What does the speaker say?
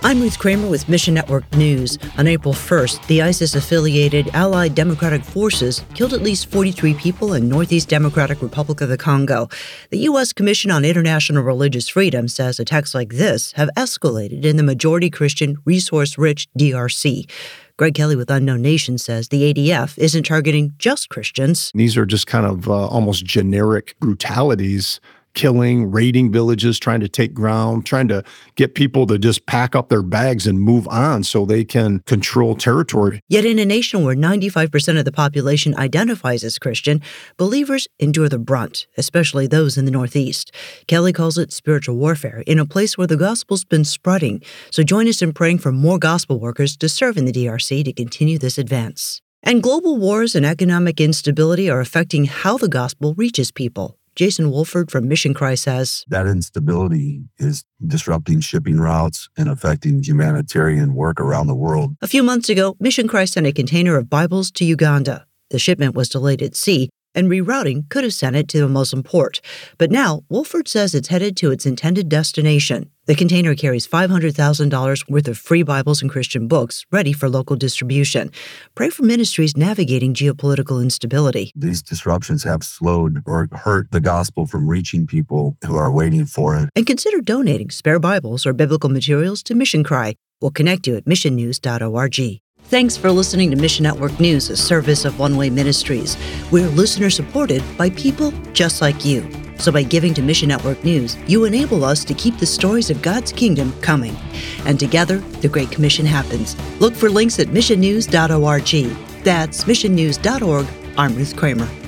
I'm Ruth Kramer with Mission Network News. On April 1st, the ISIS-affiliated Allied Democratic Forces killed at least 43 people in Northeast Democratic Republic of the Congo. The U.S. Commission on International Religious Freedom says attacks like this have escalated in the majority Christian, resource-rich DRC. Greg Kelly with Unknown Nation says the ADF isn't targeting just Christians. These are just kind of almost generic brutalities, killing, raiding villages, trying to take ground, trying to get people to just pack up their bags and move on so they can control territory. Yet in a nation where 95% of the population identifies as Christian, believers endure the brunt, especially those in the Northeast. Kelly calls it spiritual warfare in a place where the gospel's been spreading. So join us in praying for more gospel workers to serve in the DRC to continue this advance. And global wars and economic instability are affecting how the gospel reaches people. Jason Wolford from Mission Cry says, that instability is disrupting shipping routes and affecting humanitarian work around the world. A few months ago, Mission Cry sent a container of Bibles to Uganda. The shipment was delayed at sea, and rerouting could have sent it to a Muslim port. But now, Wolford says it's headed to its intended destination. The container carries $500,000 worth of free Bibles and Christian books ready for local distribution. Pray for ministries navigating geopolitical instability. These disruptions have slowed or hurt the gospel from reaching people who are waiting for it. And consider donating spare Bibles or biblical materials to Mission Cry. We'll connect you at missionnews.org. Thanks for listening to Mission Network News, a service of One Way Ministries. We're listener-supported by people just like you. So by giving to Mission Network News, you enable us to keep the stories of God's kingdom coming. And together, the Great Commission happens. Look for links at missionnews.org. That's missionnews.org. I'm Ruth Kramer.